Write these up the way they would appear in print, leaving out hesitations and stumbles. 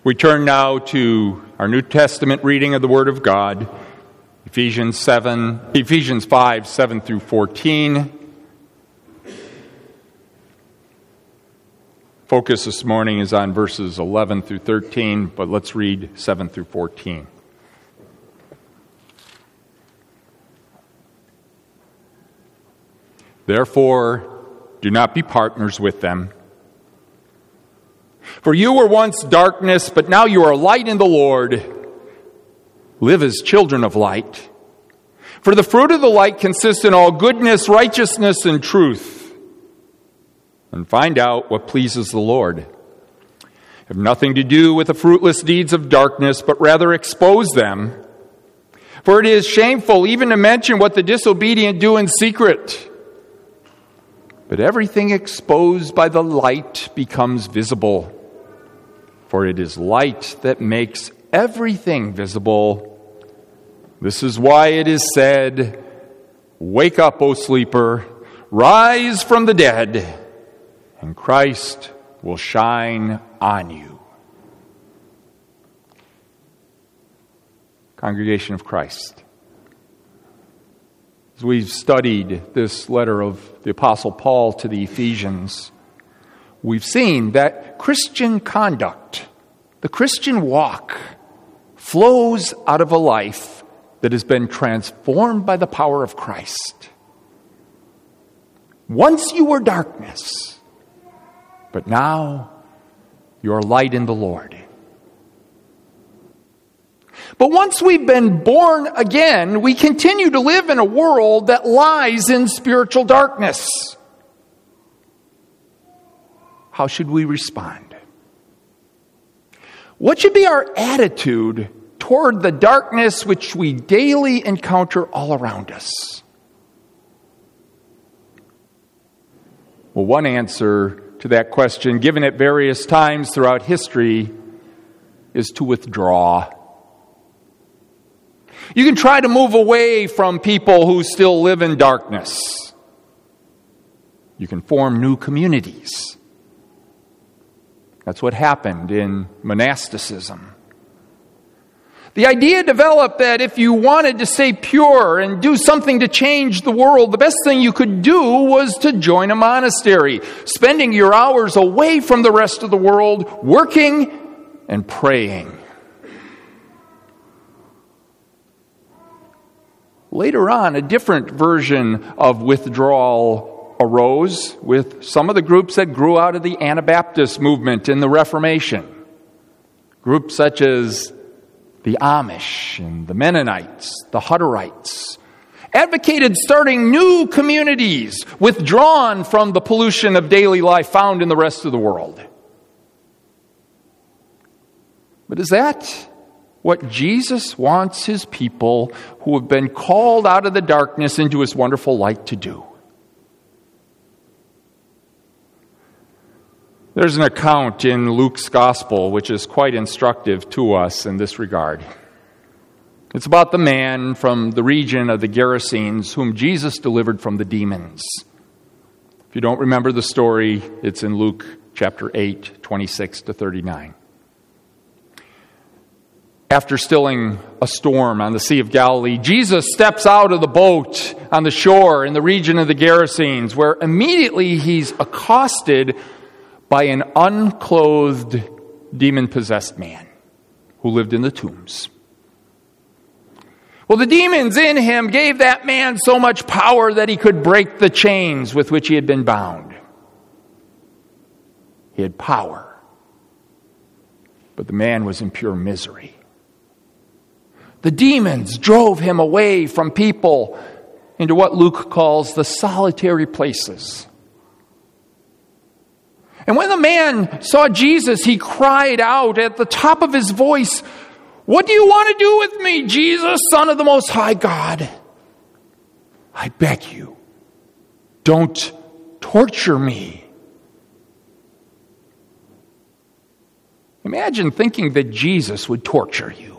We turn now to our New Testament reading of the Word of God, Ephesians 5, 7 through 14. Focus this morning is on verses 11 through 13, but let's read 7 through 14. Therefore, do not be partners with them. For you were once darkness, but now you are light in the Lord. Live as children of light. For the fruit of the light consists in all goodness, righteousness, and truth. And find out what pleases the Lord. Have nothing to do with the fruitless deeds of darkness, but rather expose them. For it is shameful even to mention what the disobedient do in secret. But everything exposed by the light becomes visible. For it is light that makes everything visible. This is why it is said, "Wake up, O sleeper, rise from the dead, and Christ will shine on you." Congregation of Christ, as we've studied this letter of the Apostle Paul to the Ephesians, we've seen that Christian conduct, the Christian walk, flows out of a life that has been transformed by the power of Christ. Once you were darkness, but now you are light in the Lord. But once we've been born again, we continue to live in a world that lies in spiritual darkness. How should we respond? What should be our attitude toward the darkness which we daily encounter all around us? Well, one answer to that question, given at various times throughout history, is to withdraw. You can try to move away from people who still live in darkness. You can form new communities. That's what happened in monasticism. The idea developed that if you wanted to stay pure and do something to change the world, the best thing you could do was to join a monastery, spending your hours away from the rest of the world, working and praying. Later on, a different version of withdrawal arose with some of the groups that grew out of the Anabaptist movement in the Reformation. Groups such as the Amish and the Mennonites, the Hutterites, advocated starting new communities withdrawn from the pollution of daily life found in the rest of the world. But is that what Jesus wants his people who have been called out of the darkness into his wonderful light to do? There's an account in Luke's Gospel which is quite instructive to us in this regard. It's about the man from the region of the Gerasenes whom Jesus delivered from the demons. If you don't remember the story, it's in Luke chapter 8, 26 to 39. After stilling a storm on the Sea of Galilee, Jesus steps out of the boat on the shore in the region of the Gerasenes, where immediately he's accosted by an unclothed, demon-possessed man who lived in the tombs. Well, the demons in him gave that man so much power that he could break the chains with which he had been bound. He had power, but the man was in pure misery. The demons drove him away from people into what Luke calls the solitary places. And when the man saw Jesus, he cried out at the top of his voice, "What do you want to do with me, Jesus, Son of the Most High God? I beg you, don't torture me." Imagine thinking that Jesus would torture you.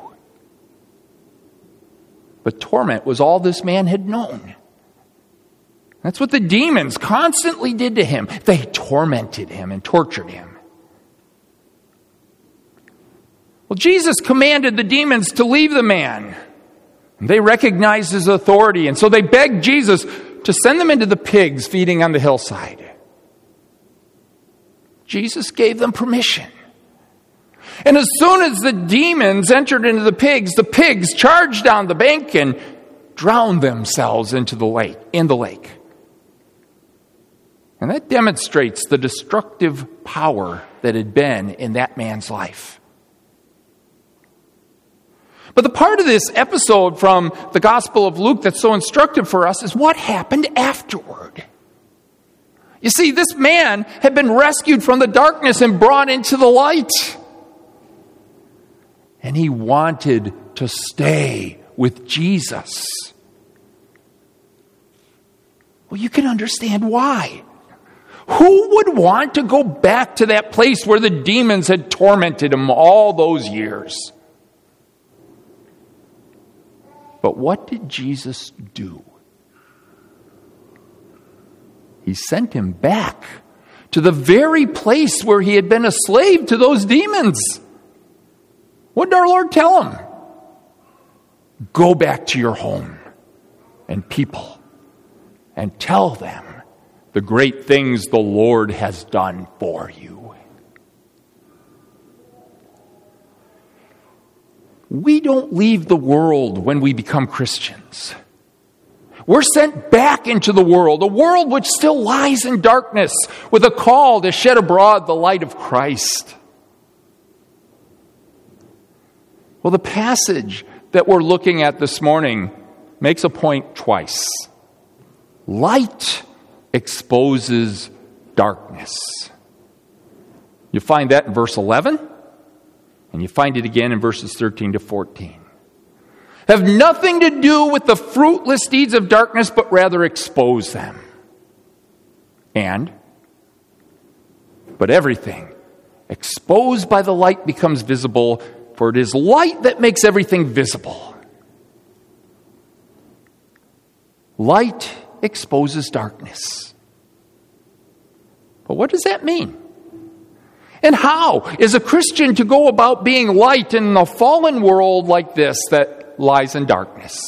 But torment was all this man had known. That's what the demons constantly did to him. They tormented him and tortured him. Well, Jesus commanded the demons to leave the man. They recognized his authority, and so they begged Jesus to send them into the pigs feeding on the hillside. Jesus gave them permission. And as soon as the demons entered into the pigs charged down the bank and drowned themselves in the lake. And that demonstrates the destructive power that had been in that man's life. But the part of this episode from the Gospel of Luke that's so instructive for us is what happened afterward. You see, this man had been rescued from the darkness and brought into the light. And he wanted to stay with Jesus. Well, you can understand why. Who would want to go back to that place where the demons had tormented him all those years? But what did Jesus do? He sent him back to the very place where he had been a slave to those demons. What did our Lord tell him? Go back to your home and people and tell them the great things the Lord has done for you. We don't leave the world when we become Christians. We're sent back into the world, a world which still lies in darkness, with a call to shed abroad the light of Christ. Well, the passage that we're looking at this morning makes a point twice. Light exposes darkness. You find that in verse 11, and you find it again in verses 13 to 14. Have nothing to do with the fruitless deeds of darkness, but rather expose them. But everything exposed by the light becomes visible, for it is light that makes everything visible. Light exposes darkness. But what does that mean? And how is a Christian to go about being light in a fallen world like this that lies in darkness?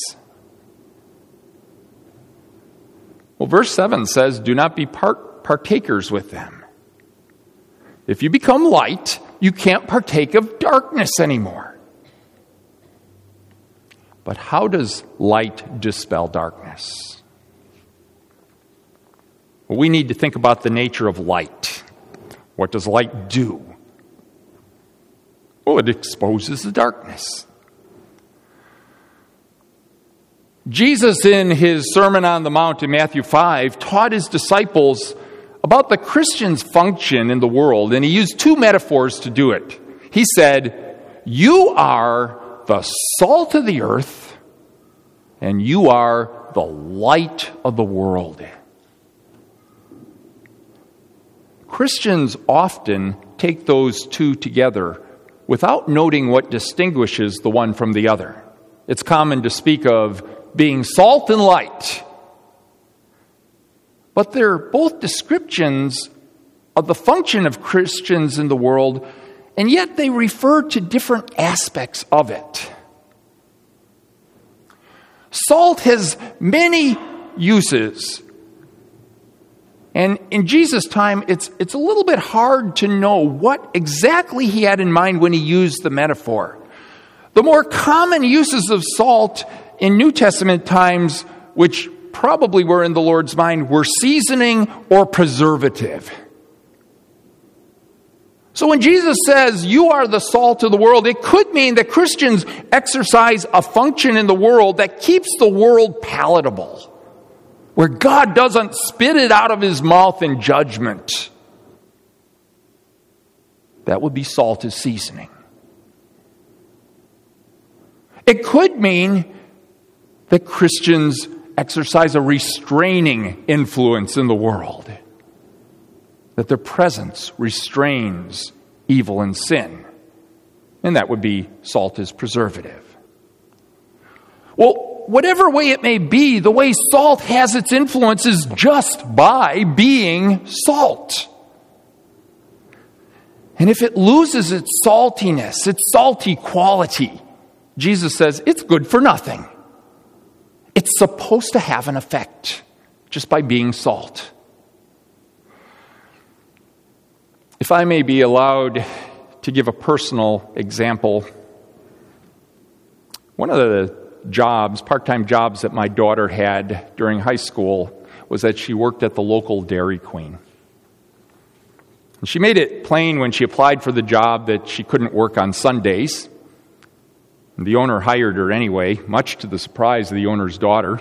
Well, verse 7 says, do not be partakers with them. If you become light, you can't partake of darkness anymore. But how does light dispel darkness? Well, we need to think about the nature of light. What does light do? Well, it exposes the darkness. Jesus, in his Sermon on the Mount in Matthew 5, taught his disciples about the Christian's function in the world, and he used two metaphors to do it. He said, you are the salt of the earth, and you are the light of the world. Christians often take those two together without noting what distinguishes the one from the other. It's common to speak of being salt and light. But they're both descriptions of the function of Christians in the world, and yet they refer to different aspects of it. Salt has many uses. And in Jesus' time, it's a little bit hard to know what exactly he had in mind when he used the metaphor. The more common uses of salt in New Testament times, which probably were in the Lord's mind, were seasoning or preservative. So when Jesus says, you are the salt of the world, it could mean that Christians exercise a function in the world that keeps the world palatable, where God doesn't spit it out of his mouth in judgment. That would be salt as seasoning. It could mean that Christians exercise a restraining influence in the world, that their presence restrains evil and sin, and that would be salt as preservative. Well, whatever way it may be, the way salt has its influence is just by being salt. And if it loses its saltiness, its salty quality, Jesus says it's good for nothing. It's supposed to have an effect just by being salt. If I may be allowed to give a personal example, one of the part-time jobs that my daughter had during high school was that she worked at the local Dairy Queen. And she made it plain when she applied for the job that she couldn't work on Sundays. And the owner hired her anyway, much to the surprise of the owner's daughter.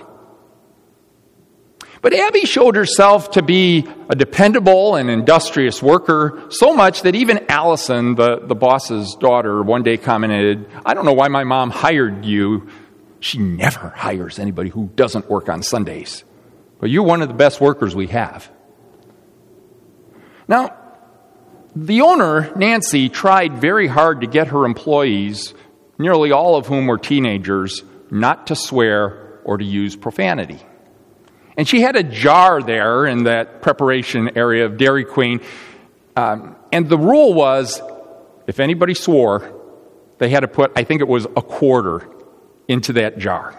But Abby showed herself to be a dependable and industrious worker, so much that even Allison, the boss's daughter, one day commented, "I don't know why my mom hired you. She never hires anybody who doesn't work on Sundays. But you're one of the best workers we have." Now, the owner, Nancy, tried very hard to get her employees, nearly all of whom were teenagers, not to swear or to use profanity. And she had a jar there in that preparation area of Dairy Queen. And the rule was, if anybody swore, they had to put, I think it was a quarter, into that jar.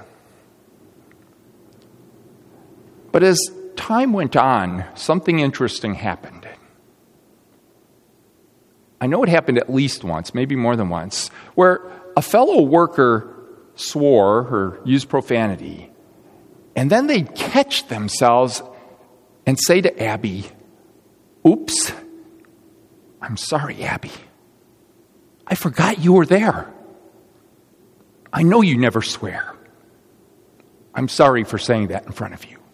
But as time went on, something interesting happened. I know it happened at least once, maybe more than once, where a fellow worker swore or used profanity, and then they'd catch themselves and say to Abby, "Oops, I'm sorry, Abby. I forgot you were there. I know you never swear. I'm sorry for saying that in front of you."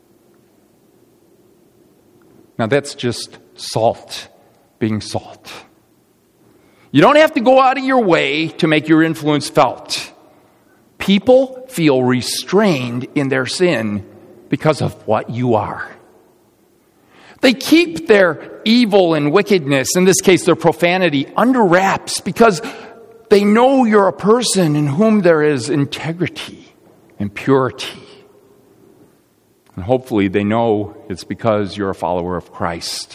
Now that's just salt being salt. You don't have to go out of your way to make your influence felt. People feel restrained in their sin because of what you are. They keep their evil and wickedness, in this case their profanity, under wraps because they know you're a person in whom there is integrity and purity. And hopefully they know it's because you're a follower of Christ.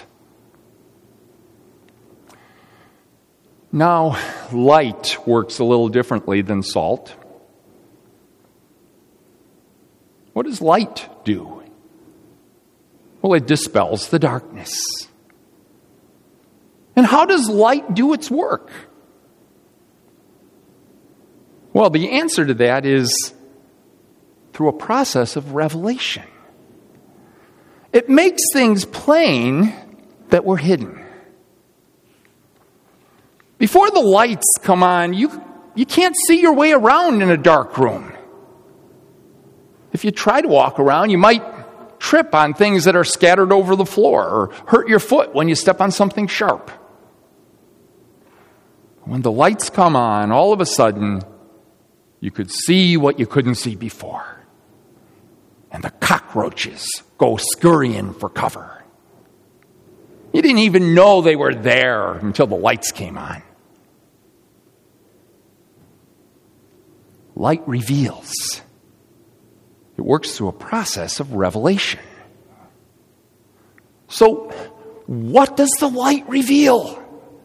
Now, light works a little differently than salt. What does light do? Well, it dispels the darkness. And how does light do its work? Well, the answer to that is through a process of revelation. It makes things plain that were hidden. Before the lights come on, you can't see your way around in a dark room. If you try to walk around, you might trip on things that are scattered over the floor or hurt your foot when you step on something sharp. When the lights come on, all of a sudden, you could see what you couldn't see before. And the cockroaches go scurrying for cover. You didn't even know they were there until the lights came on. Light reveals. It works through a process of revelation. So, what does the light reveal?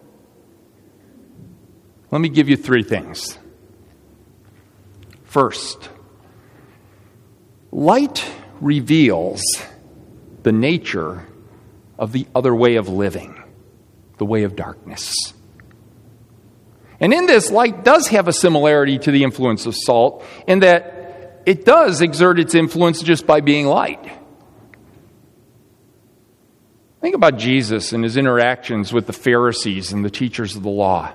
Let me give you 3 things. First, light reveals the nature of the other way of living, the way of darkness. And in this, light does have a similarity to the influence of salt in that it does exert its influence just by being light. Think about Jesus and his interactions with the Pharisees and the teachers of the law.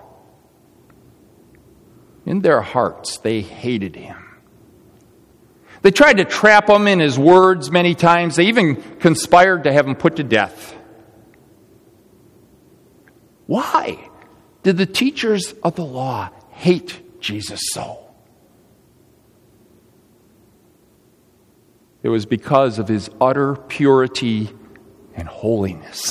In their hearts, they hated him. They tried to trap him in his words many times. They even conspired to have him put to death. Why did the teachers of the law hate Jesus so? It was because of his utter purity and holiness.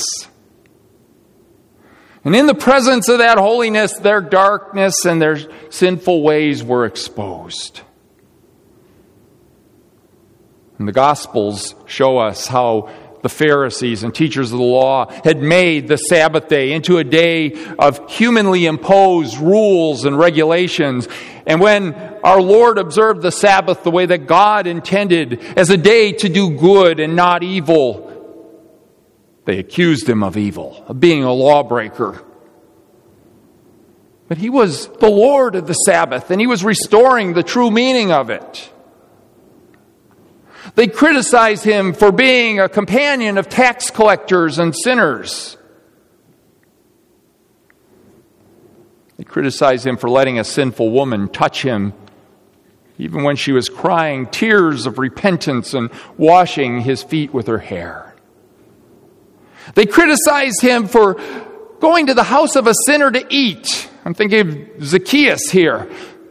And in the presence of that holiness, their darkness and their sinful ways were exposed. And the Gospels show us how the Pharisees and teachers of the law had made the Sabbath day into a day of humanly imposed rules and regulations. And when our Lord observed the Sabbath the way that God intended, as a day to do good and not evil, they accused him of evil, of being a lawbreaker. But he was the Lord of the Sabbath, and he was restoring the true meaning of it. They criticized him for being a companion of tax collectors and sinners. They criticized him for letting a sinful woman touch him, even when she was crying tears of repentance and washing his feet with her hair. They criticized him for going to the house of a sinner to eat. I'm thinking of Zacchaeus here.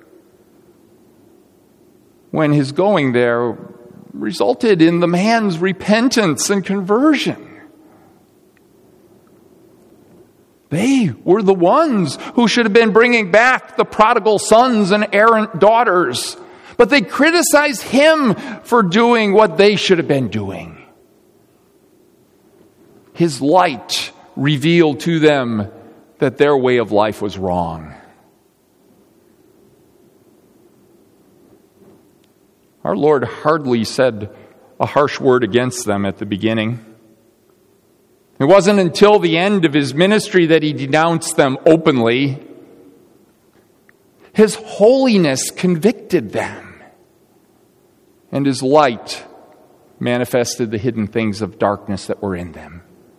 When his going there resulted in the man's repentance and conversion. They were the ones who should have been bringing back the prodigal sons and errant daughters. But they criticized him for doing what they should have been doing. His light revealed to them that their way of life was wrong. Our Lord hardly said a harsh word against them at the beginning. It wasn't until the end of his ministry that he denounced them openly. His holiness convicted them, and his light manifested the hidden things of darkness that were in them.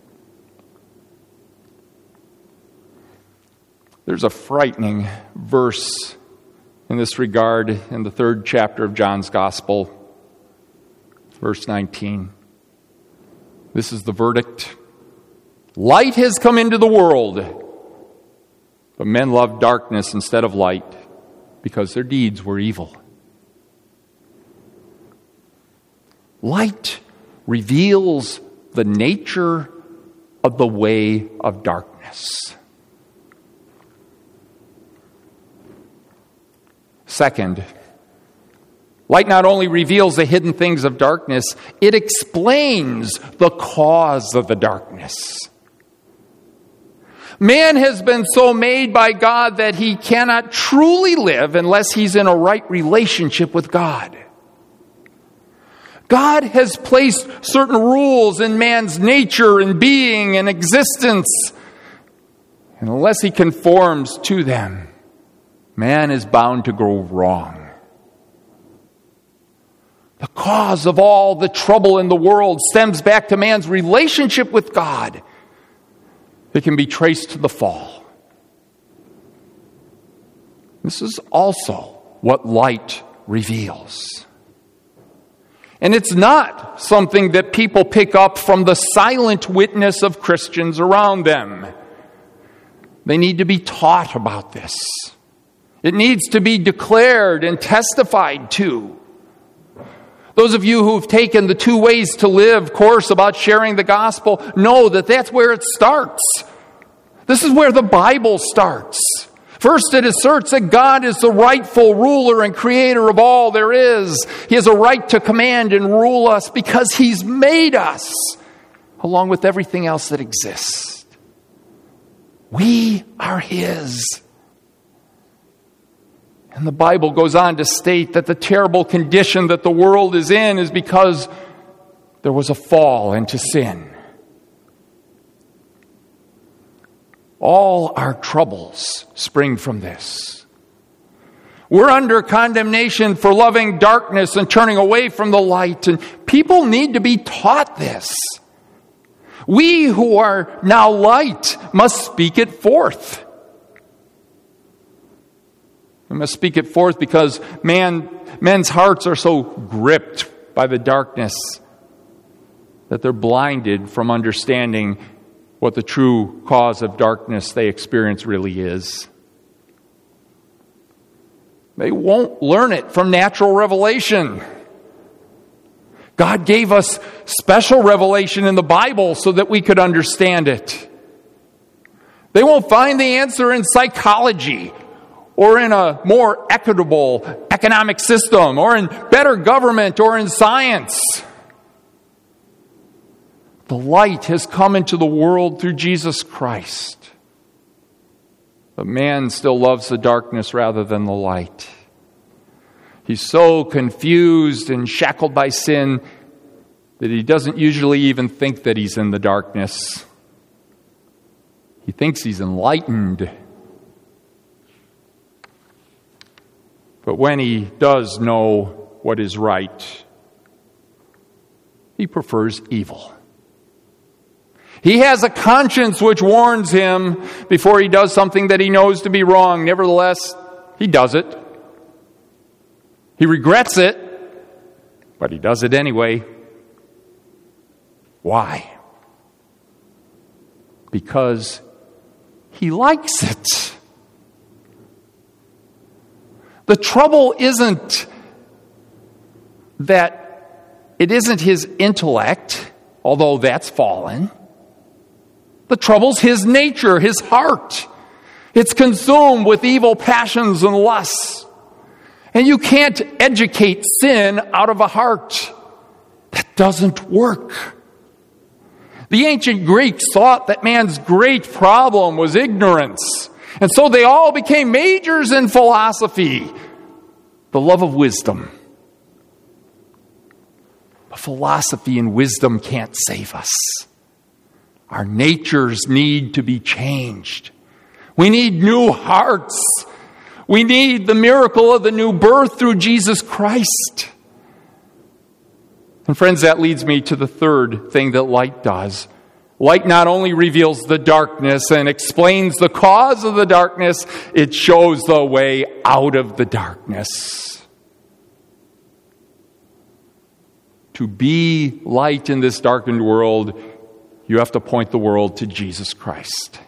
There's a frightening verse in this regard in the 3rd chapter of John's Gospel, verse 19. This is the verdict. Light has come into the world, but men loved darkness instead of light because their deeds were evil. Light reveals the nature of the way of darkness. Second, light not only reveals the hidden things of darkness, it explains the cause of the darkness. Man has been so made by God that he cannot truly live unless he's in a right relationship with God. God has placed certain rules in man's nature and being and existence, and unless he conforms to them, man is bound to go wrong. The cause of all the trouble in the world stems back to man's relationship with God. It can be traced to the fall. This is also what light reveals. And it's not something that people pick up from the silent witness of Christians around them. They need to be taught about this. It needs to be declared and testified to. Those of you who've taken the 2 Ways to Live course about sharing the gospel know that that's where it starts. This is where the Bible starts. First, it asserts that God is the rightful ruler and creator of all there is. He has a right to command and rule us because he's made us, along with everything else that exists. We are his. And the Bible goes on to state that the terrible condition that the world is in is because there was a fall into sin. All our troubles spring from this. We're under condemnation for loving darkness and turning away from the light, and people need to be taught this. We who are now light must speak it forth. We must speak it forth because men's hearts are so gripped by the darkness that they're blinded from understanding what the true cause of darkness they experience really is. They won't learn it from natural revelation. God gave us special revelation in the Bible so that we could understand it. They won't find the answer in psychology or in a more equitable economic system or in better government or in science. The light has come into the world through Jesus Christ. But man still loves the darkness rather than the light. He's so confused and shackled by sin that he doesn't usually even think that he's in the darkness. He thinks he's enlightened. But when he does know what is right, he prefers evil. He has a conscience which warns him before he does something that he knows to be wrong. Nevertheless, he does it. He regrets it, but he does it anyway. Why? Because he likes it. The trouble isn't that it isn't his intellect, although that's fallen. The trouble's his nature, his heart. It's consumed with evil passions and lusts. And you can't educate sin out of a heart. That doesn't work. The ancient Greeks thought that man's great problem was ignorance. And so they all became majors in philosophy. The love of wisdom. But philosophy and wisdom can't save us. Our natures need to be changed. We need new hearts. We need the miracle of the new birth through Jesus Christ. And friends, that leads me to the third thing that light does. Light not only reveals the darkness and explains the cause of the darkness, it shows the way out of the darkness. To be light in this darkened world, you have to point the world to Jesus Christ.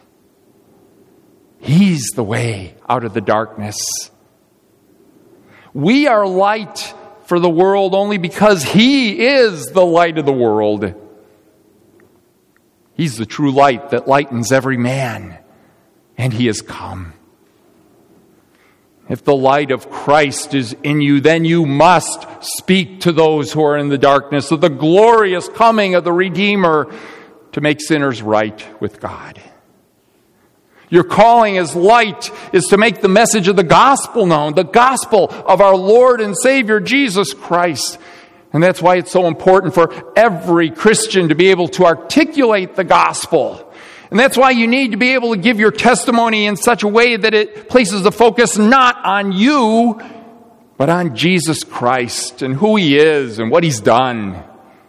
He's the way out of the darkness. We are light for the world only because He is the light of the world. He's the true light that lightens every man, and He has come. If the light of Christ is in you, then you must speak to those who are in the darkness of the glorious coming of the Redeemer to make sinners right with God. Your calling as light is to make the message of the gospel known, the gospel of our Lord and Savior Jesus Christ. And that's why it's so important for every Christian to be able to articulate the gospel. And that's why you need to be able to give your testimony in such a way that it places the focus not on you, but on Jesus Christ and who He is and what He's done.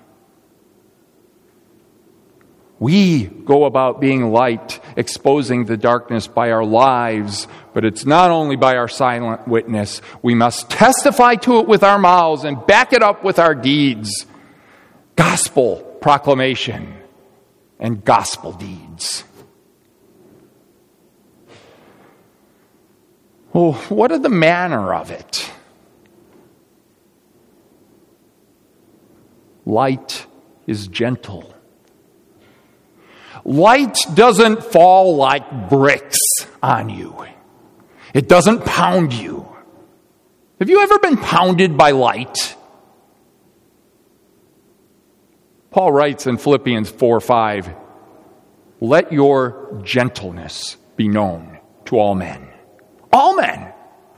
We go about being light, exposing the darkness by our lives, but it's not only by our silent witness. We must testify to it with our mouths and back it up with our deeds. Gospel proclamation and gospel deeds. Well, what are the manner of it? Light is gentle. Light doesn't fall like bricks on you. It doesn't pound you. Have you ever been pounded by light? Paul writes in Philippians 4:5, "Let your gentleness be known to all men." All men.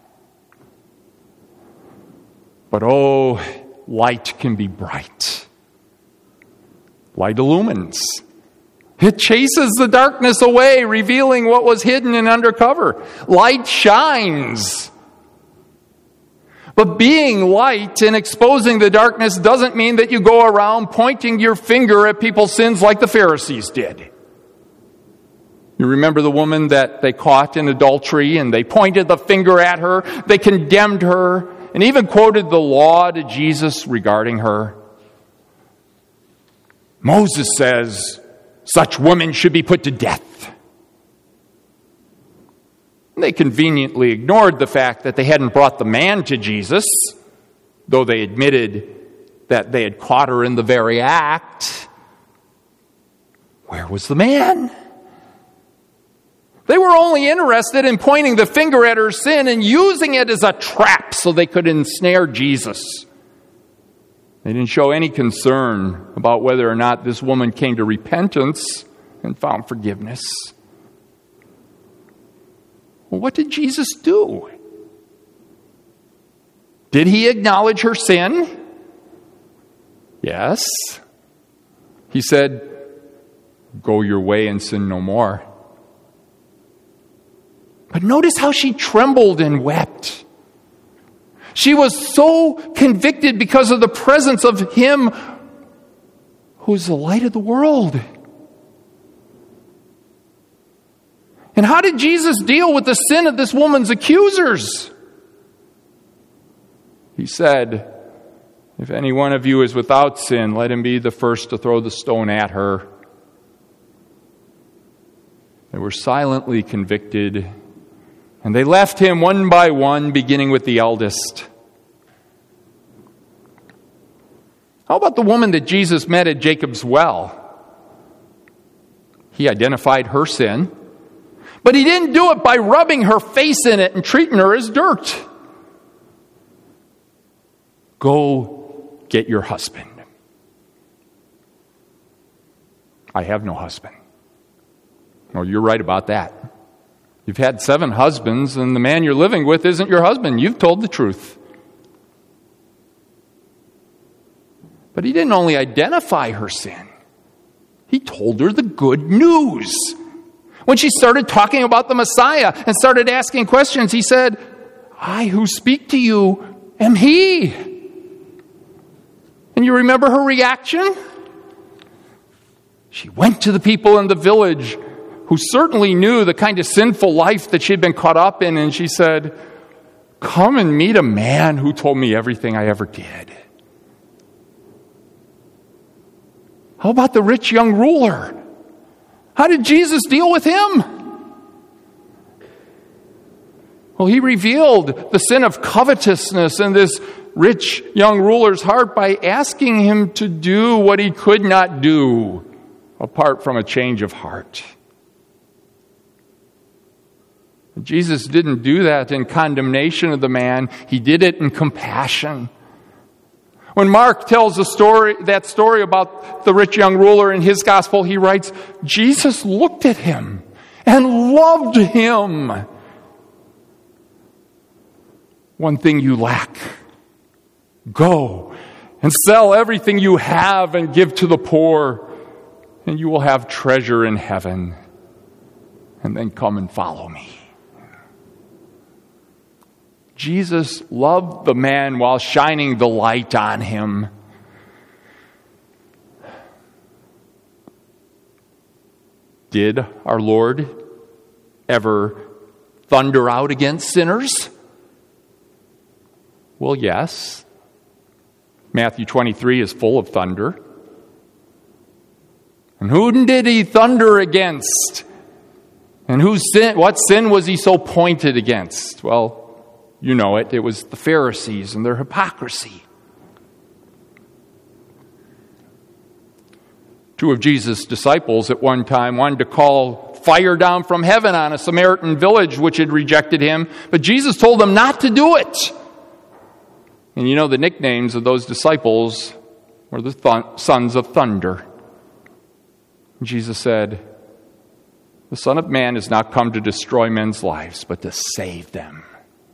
But oh, light can be bright. Light illumines. It chases the darkness away, revealing what was hidden and undercover. Light shines. But being light and exposing the darkness doesn't mean that you go around pointing your finger at people's sins like the Pharisees did. You remember the woman that they caught in adultery, and they pointed the finger at her, they condemned her, and even quoted the law to Jesus regarding her. Moses says, such women should be put to death. They conveniently ignored the fact that they hadn't brought the man to Jesus, though they admitted that they had caught her in the very act. Where was the man? They were only interested in pointing the finger at her sin and using it as a trap so they could ensnare Jesus. They didn't show any concern about whether or not this woman came to repentance and found forgiveness. Well, what did Jesus do? Did he acknowledge her sin? Yes. He said, "Go your way and sin no more." But notice how she trembled and wept. She was so convicted because of the presence of him who's the light of the world. And how did Jesus deal with the sin of this woman's accusers? He said, "If any one of you is without sin, let him be the first to throw the stone at her." They were silently convicted, and they left him one by one, beginning with the eldest. How about the woman that Jesus met at Jacob's well? He identified her sin, but he didn't do it by rubbing her face in it and treating her as dirt. "Go get your husband." "I have no husband." "Well, you're right about that. You've had 7 husbands, and the man you're living with isn't your husband. You've told the truth." But he didn't only identify her sin. He told her the good news. When she started talking about the Messiah and started asking questions, he said, "I who speak to you am he." And you remember her reaction? She went to the people in the village who certainly knew the kind of sinful life that she'd been caught up in, and she said, "Come and meet a man who told me everything I ever did." How about the rich young ruler? How did Jesus deal with him? Well, he revealed the sin of covetousness in this rich young ruler's heart by asking him to do what he could not do apart from a change of heart. Jesus didn't do that in condemnation of the man. He did it in compassion. When Mark tells that story about the rich young ruler in his gospel, he writes, "Jesus looked at him and loved him. One thing you lack. Go and sell everything you have and give to the poor, and you will have treasure in heaven. And then come and follow me." Jesus loved the man while shining the light on him. Did our Lord ever thunder out against sinners? Well, yes. Matthew 23 is full of thunder. And whom did he thunder against? And what sin was he so pointed against? Well, you know it. It was the Pharisees and their hypocrisy. 2 of Jesus' disciples at one time wanted to call fire down from heaven on a Samaritan village which had rejected him, but Jesus told them not to do it. And you know the nicknames of those disciples were the sons of thunder. Jesus said, "The Son of Man has not come to destroy men's lives, but to save them."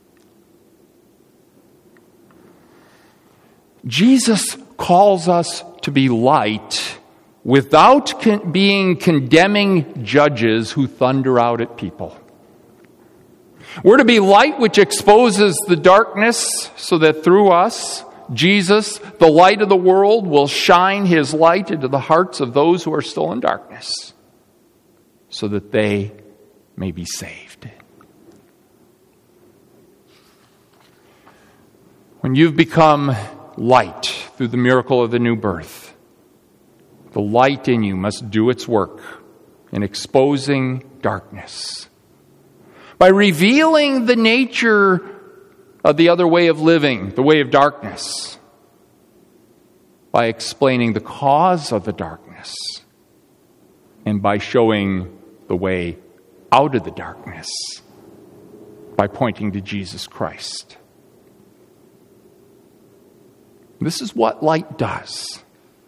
Jesus calls us to be light without being condemning judges who thunder out at people. We're to be light which exposes the darkness so that through us, Jesus, the light of the world, will shine his light into the hearts of those who are still in darkness so that they may be saved. When you've become light through the miracle of the new birth, the light in you must do its work in exposing darkness by revealing the nature of the other way of living, the way of darkness, by explaining the cause of the darkness, and by showing the way out of the darkness by pointing to Jesus Christ. This is what light does.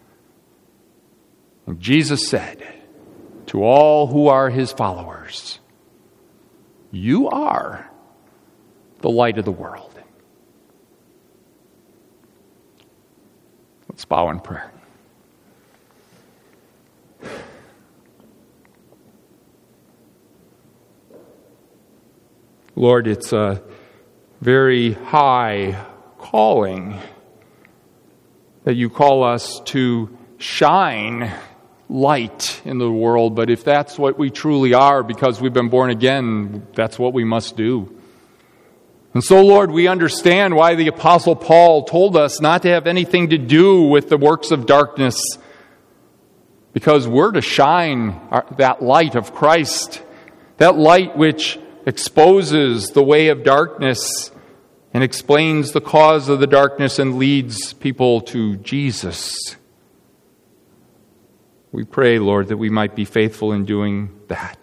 And Jesus said to all who are his followers, you are the light of the world. Let's bow in prayer. Lord, it's a very high calling that you call us to shine light in the world, but if that's what we truly are because we've been born again, that's what we must do. And so, Lord, we understand why the Apostle Paul told us not to have anything to do with the works of darkness, because we're to shine that light of Christ, that light which exposes the way of darkness and explains the cause of the darkness and leads people to Jesus. We pray, Lord, that we might be faithful in doing that.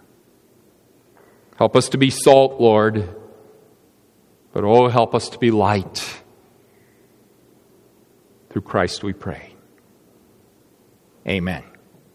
Help us to be salt, Lord, but oh, help us to be light. Through Christ we pray. Amen.